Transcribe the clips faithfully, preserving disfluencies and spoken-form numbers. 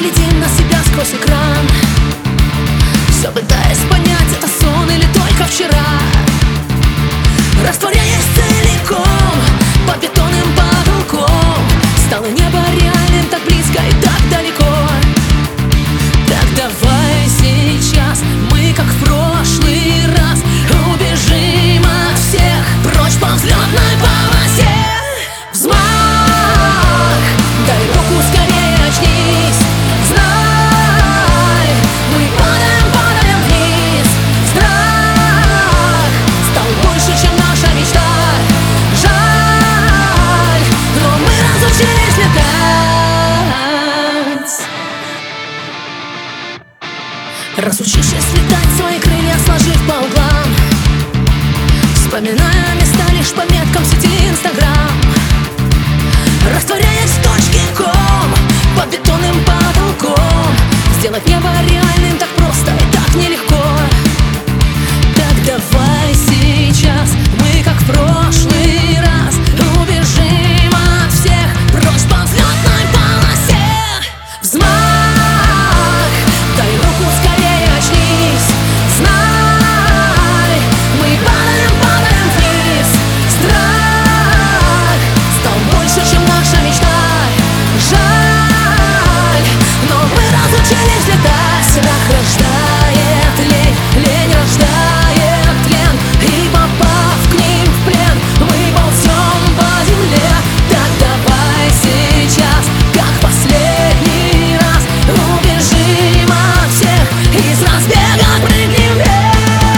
глядим на себя сквозь экран, все пытаясь понять, это сон или только вчера. Растворяясь целиком под бетонным потолком, стало небо реальным, так близко и так далеко. Так давай сейчас мы, как в прошлый раз, убежим от всех прочь по взлетной полосе. Взмах, дай руку, скорее очнись. Знай, мы падаем, падаем вниз. Страх стал больше, чем наша мечта. Жаль, но мы разучились летать. Разучившись летать, свои крылья сложив по углам, вспоминая места лишь по меткам сети Инстаграм. Растворяясь в точке ком под бетонным потолком, сделать небо реальным так просто и так нелегко. Так давай сейчас мы, как в прошлый раз, убежим от всех прочь по взлетной полосе. Взмах, дай руку, скорее очнись. Знай, мы падаем, падаем вниз. Страх стал больше, чем наша мечта. Жаль, но мы разучились летать. Страх рождает лень, лень рождает тлен, и попав к ним в плен, мы ползем по земле. Так давай сейчас, как последний раз, убежим от всех и с разбега прыгнем вверх.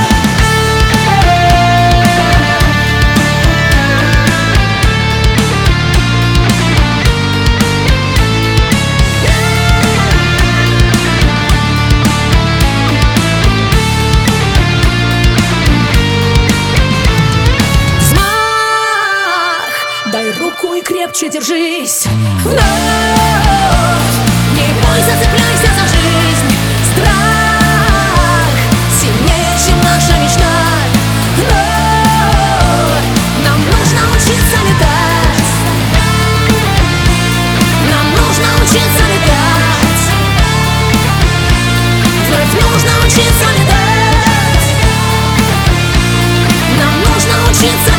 Дай руку и крепче держись. Вновь не бойся, цепляйся за жизнь. Страх сильнее, чем наша мечта. Вновь нам нужно учиться летать. Нам нужно учиться летать. Вновь нужно учиться летать. Нам нужно учиться